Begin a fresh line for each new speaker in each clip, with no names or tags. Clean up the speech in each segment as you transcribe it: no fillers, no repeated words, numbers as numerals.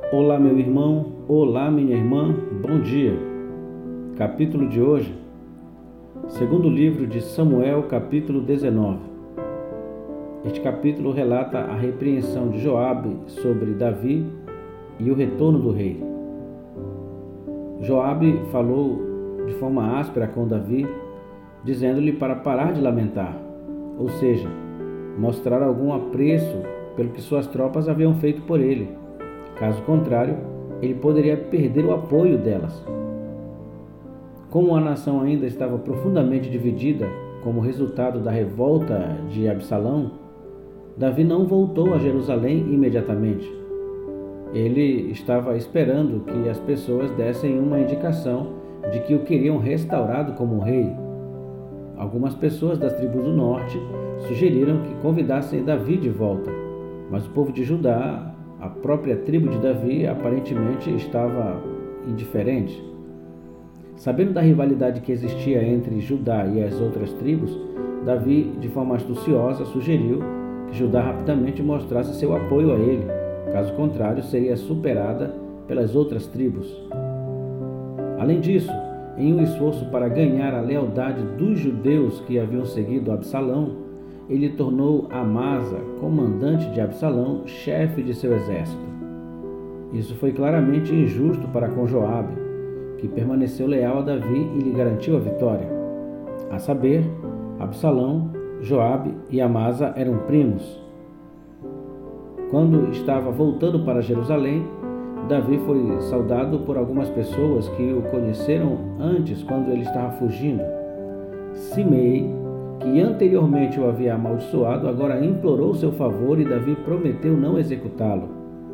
Olá, meu irmão, olá, minha irmã, bom dia. Capítulo de hoje, segundo livro de Samuel, capítulo 19. Este capítulo relata a repreensão de Joabe sobre Davi e o retorno do rei. Joabe falou de forma áspera com Davi, dizendo-lhe para parar de lamentar, ou seja, mostrar algum apreço pelo que suas tropas haviam feito por ele. Caso contrário, ele poderia perder o apoio delas. Como a nação ainda estava profundamente dividida como resultado da revolta de Absalão, Davi não voltou a Jerusalém imediatamente. Ele estava esperando que as pessoas dessem uma indicação de que o queriam restaurado como rei. Algumas pessoas das tribos do norte sugeriram que convidassem Davi de volta, mas o povo de Judá, a própria tribo de Davi, aparentemente estava indiferente. Sabendo da rivalidade que existia entre Judá e as outras tribos, Davi, de forma astuciosa, sugeriu que Judá rapidamente mostrasse seu apoio a ele. Caso contrário, seria superada pelas outras tribos. Além disso, em um esforço para ganhar a lealdade dos judeus que haviam seguido Absalão, ele tornou Amasa, comandante de Absalão, chefe de seu exército. Isso foi claramente injusto para com Joabe, que permaneceu leal a Davi e lhe garantiu a vitória. A saber, Absalão, Joabe e Amasa eram primos. Quando estava voltando para Jerusalém, Davi foi saudado por algumas pessoas que o conheceram antes, quando ele estava fugindo. Simei, que anteriormente o havia amaldiçoado, agora implorou seu favor e Davi prometeu não executá-lo.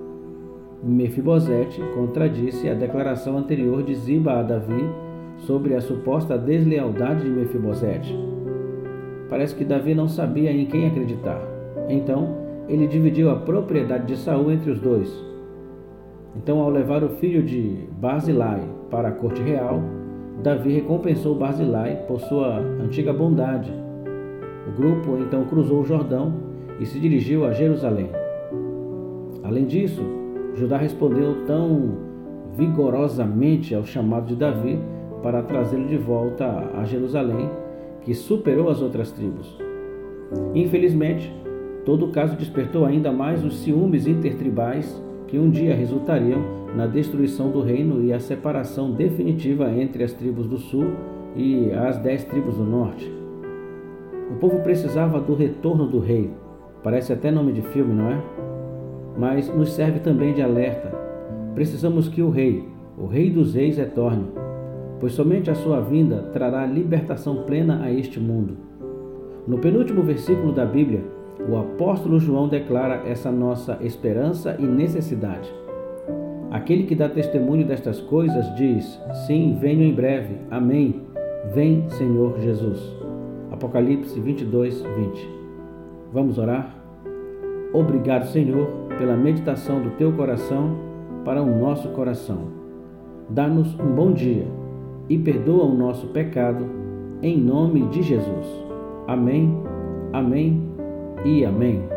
Mefibosete contradisse a declaração anterior de Ziba a Davi sobre a suposta deslealdade de Mefibosete. Parece que Davi não sabia em quem acreditar. Então, ele dividiu a propriedade de Saul entre os dois. Então, ao levar o filho de Barzilai para a corte real, Davi recompensou Barzilai por sua antiga bondade. O grupo então cruzou o Jordão e se dirigiu a Jerusalém. Além disso, Judá respondeu tão vigorosamente ao chamado de Davi para trazê-lo de volta a Jerusalém, que superou as outras tribos. Infelizmente, todo o caso despertou ainda mais os ciúmes intertribais que um dia resultariam na destruição do reino e a separação definitiva entre as tribos do sul e as 10 tribos do norte. O povo precisava do retorno do rei. Parece até nome de filme, não é? Mas nos serve também de alerta. Precisamos que o rei dos reis, retorne, pois somente a sua vinda trará libertação plena a este mundo. No penúltimo versículo da Bíblia, o apóstolo João declara essa nossa esperança e necessidade. Aquele que dá testemunho destas coisas diz: sim, venho em breve. Amém. Vem, Senhor Jesus. Apocalipse 22, 20. Vamos orar? Obrigado, Senhor, pela meditação do Teu coração para o nosso coração. Dá-nos um bom dia e perdoa o nosso pecado, em nome de Jesus. Amém, amém e amém.